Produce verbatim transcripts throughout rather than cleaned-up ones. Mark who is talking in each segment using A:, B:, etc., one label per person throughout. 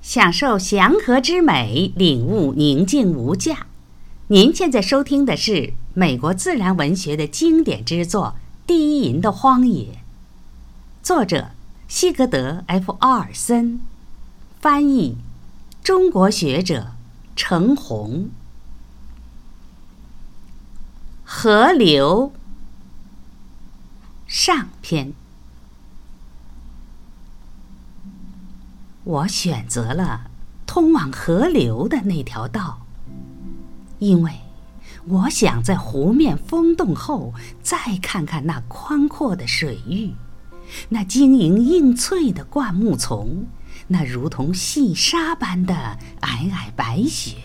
A: 享受祥和之美，领悟宁静无价。您现在收听的是美国自然文学的经典之作《低吟的荒野》，作者西格德 ·F· 奥尔森，翻译中国学者程红。河流上篇。我选择了通往河流的那条道，因为我想在湖面封冻后再看看那宽阔的水域，那晶莹映翠的灌木丛，那如同细沙般的皑皑白雪。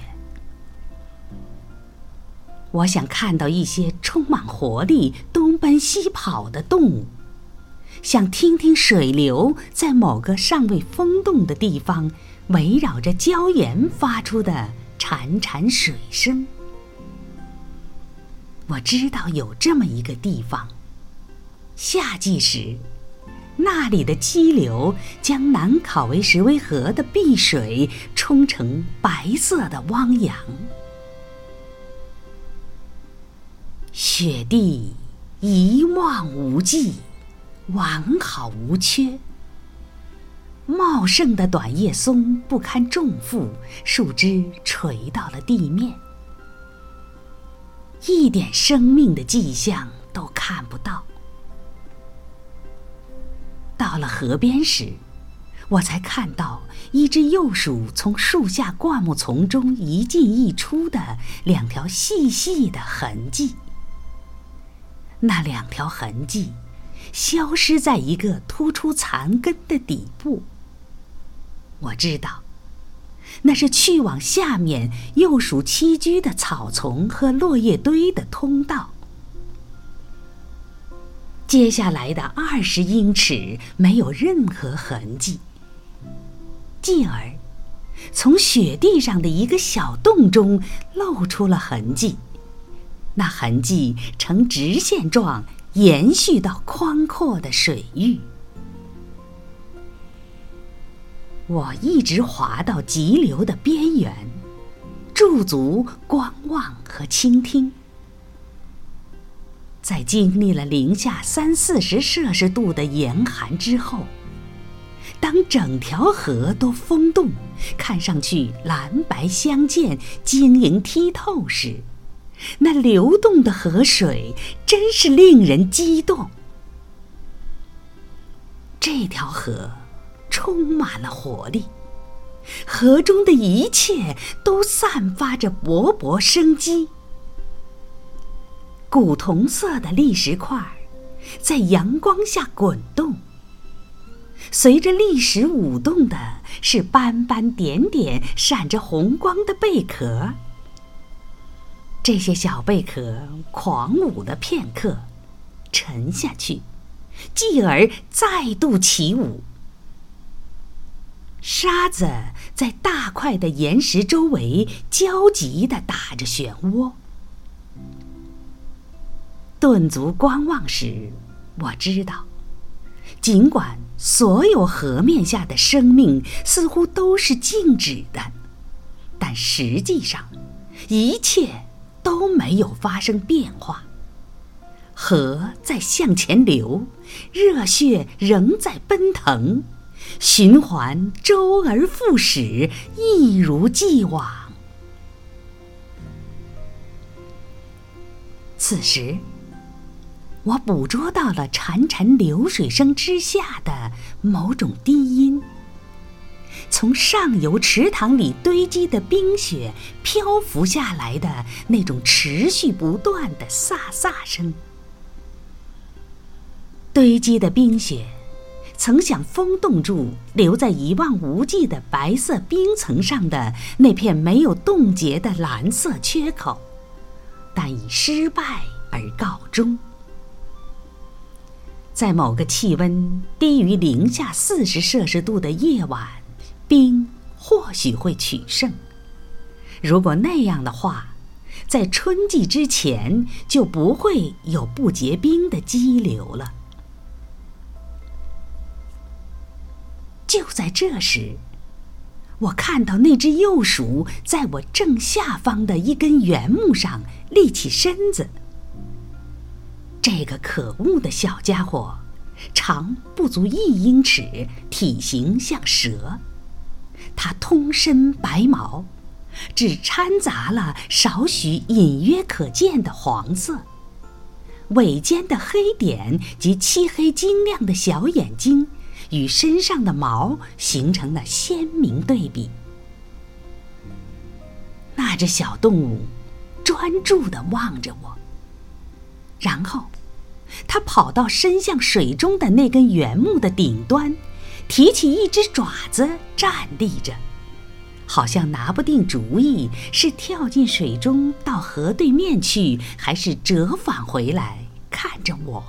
A: 我想看到一些充满活力、东奔西跑的动物，想听听水流在某个尚未封冻的地方围绕着礁岩发出的潺潺水声。我知道有这么一个地方，夏季时，那里的激流将南考维什维河的碧水冲成白色的汪洋。雪地一望无际，完好无缺。茂盛的短叶松不堪重负，树枝垂到了地面，一点生命的迹象都看不到。到了河边时，我才看到一只幼鼠从树下灌木丛中一进一出的两条细细的痕迹。那两条痕迹消失在一个突出残根的底部。我知道，那是去往下面幼鼠栖居的草丛和落叶堆的通道。接下来的二十英尺没有任何痕迹，继而从雪地上的一个小洞中露出了痕迹，那痕迹呈直线状延续到宽阔的水域。我一直滑到急流的边缘，驻足观望和倾听。在经历了零下三四十摄氏度的严寒之后，当整条河都封冻，看上去蓝白相间、晶莹剔透时，那流动的河水真是令人激动。这条河充满了活力，河中的一切都散发着勃勃生机。古铜色的砾石块在阳光下滚动，随着砾石舞动的是斑斑点点闪着红光的贝壳。这些小贝壳狂舞了片刻，沉下去，继而再度起舞。沙子在大块的岩石周围焦急地打着漩涡。顿足观望时，我知道，尽管所有河面下的生命似乎都是静止的，但实际上一切都没有发生变化。河在向前流，热血仍在奔腾，循环周而复始，一如既往。此时，我捕捉到了潺潺流水声之下的某种低音，从上游池塘里堆积的冰雪漂浮下来的那种持续不断的飒飒声。堆积的冰雪曾想封冻住留在一望无际的白色冰层上的那片没有冻结的蓝色缺口，但以失败而告终。在某个气温低于零下四十摄氏度的夜晚，冰或许会取胜。如果那样的话，在春季之前就不会有不结冰的激流了。就在这时， 我看到那只幼鼠在我正下方的一根圆木上立起身子。这个可恶的小家伙，长不足一英尺，体型像蛇。它通身白毛，只掺杂了少许隐约可见的黄色。尾尖的黑点及漆黑晶亮的小眼睛与身上的毛形成了鲜明对比。那只小动物专注地望着我，然后它跑到伸向水中的那根圆木的顶端，提起一只爪子站立着，好像拿不定主意是跳进水中到河对面去，还是折返回来看着我。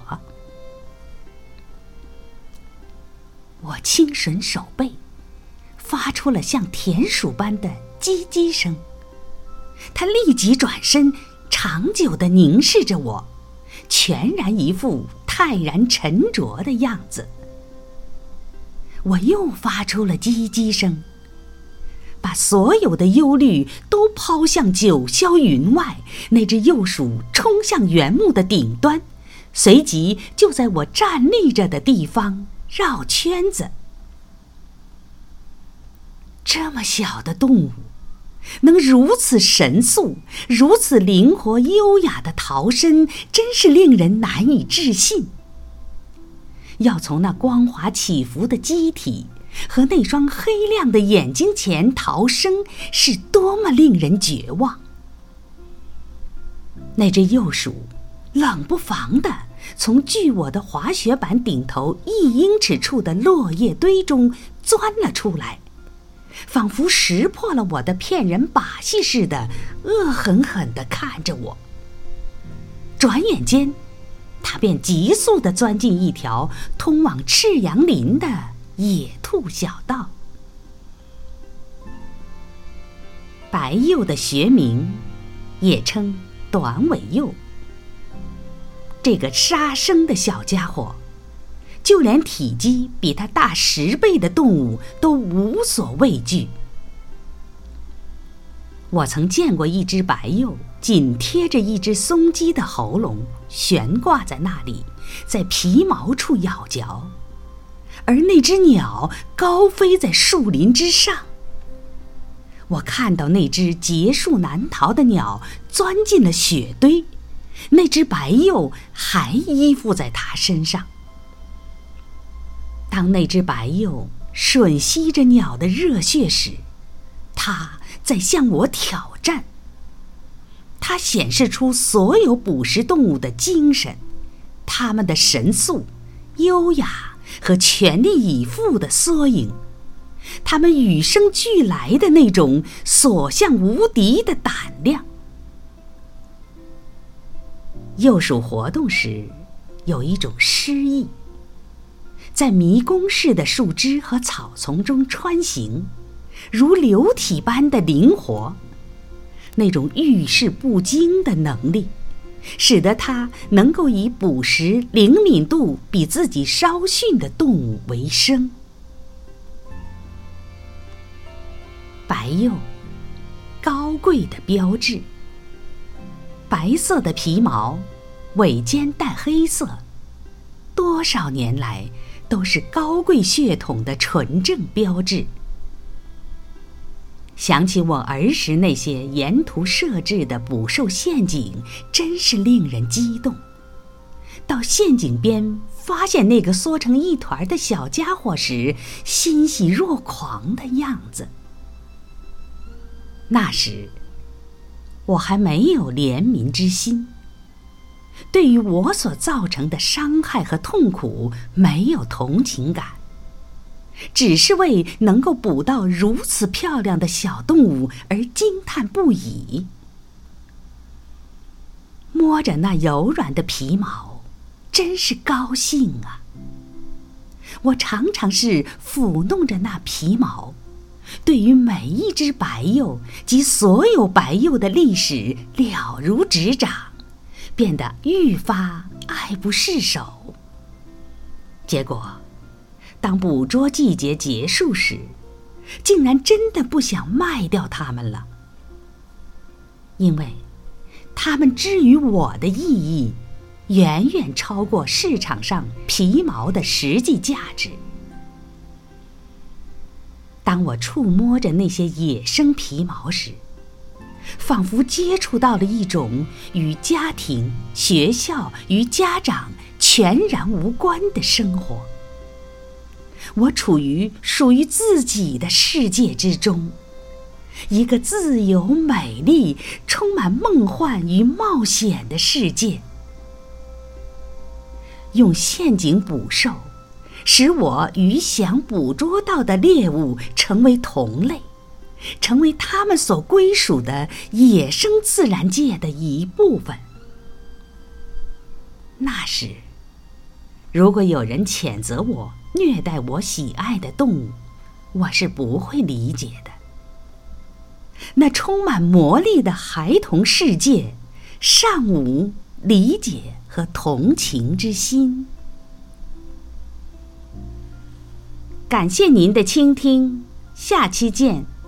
A: 我轻吮手背，发出了像田鼠般的叽叽声。他立即转身，长久地凝视着我，全然一副泰然沉着的样子。我又发出了叽叽声，把所有的忧虑都抛向九霄云外。那只幼鼠冲向原木的顶端，随即就在我站立着的地方绕圈子。这么小的动物能如此神速，如此灵活优雅地逃生，真是令人难以置信。要从那光滑起伏的机体和那双黑亮的眼睛前逃生，是多么令人绝望。那只幼鼠冷不防地从距我的滑雪板顶头一英尺处的落叶堆中钻了出来，仿佛识破了我的骗人把戏似的，恶狠狠地看着我。转眼间，他便急速地钻进一条通往赤杨林的野兔小道。白鼬的学名也称短尾鼬。这个杀生的小家伙，就连体积比它大十倍的动物都无所畏惧。我曾见过一只白鼬紧贴着一只松鸡的喉咙悬挂在那里，在皮毛处咬嚼，而那只鸟高飞在树林之上。我看到那只结树难逃的鸟钻进了雪堆，那只白鼬还依附在它身上。当那只白鼬吮吸着鸟的热血时，它在向我挑战。它显示出所有捕食动物的精神，它们的神速、优雅和全力以赴的缩影，它们与生俱来的那种所向无敌的胆量。幼鼠活动时有一种诗意，在迷宫似的树枝和草丛中穿行，如流体般的灵活。那种遇事不惊的能力，使得它能够以捕食灵敏度比自己稍逊的动物为生。白鼬，高贵的标志。白色的皮毛，尾尖淡黑色，多少年来都是高贵血统的纯正标志。想起我儿时那些沿途设置的捕兽陷阱，真是令人激动。到陷阱边发现那个缩成一团的小家伙时，欣喜若狂的样子。那时我还没有怜悯之心，对于我所造成的伤害和痛苦没有同情感，只是为能够捕到如此漂亮的小动物而惊叹不已。摸着那柔软的皮毛，真是高兴啊！我常常是抚弄着那皮毛，对于每一只白鼬及所有白鼬的历史了如指掌，变得愈发爱不释手。结果当捕捉季节结束时， 竟然真的不想卖掉它们了，因为它们之于我的意义，远远超过市场上皮毛的实际价值。当我触摸着那些野生皮毛时，仿佛接触到了一种与家庭、学校与家长全然无关的生活。我处于属于自己的世界之中，一个自由、美丽、充满梦幻与冒险的世界。用陷阱捕兽，使我与想捕捉到的猎物成为同类，成为他们所归属的野生自然界的一部分。那时，如果有人谴责我虐待我喜爱的动物，我是不会理解的。那充满魔力的孩童世界，尚无理解和同情之心。感谢您的倾听，下期见。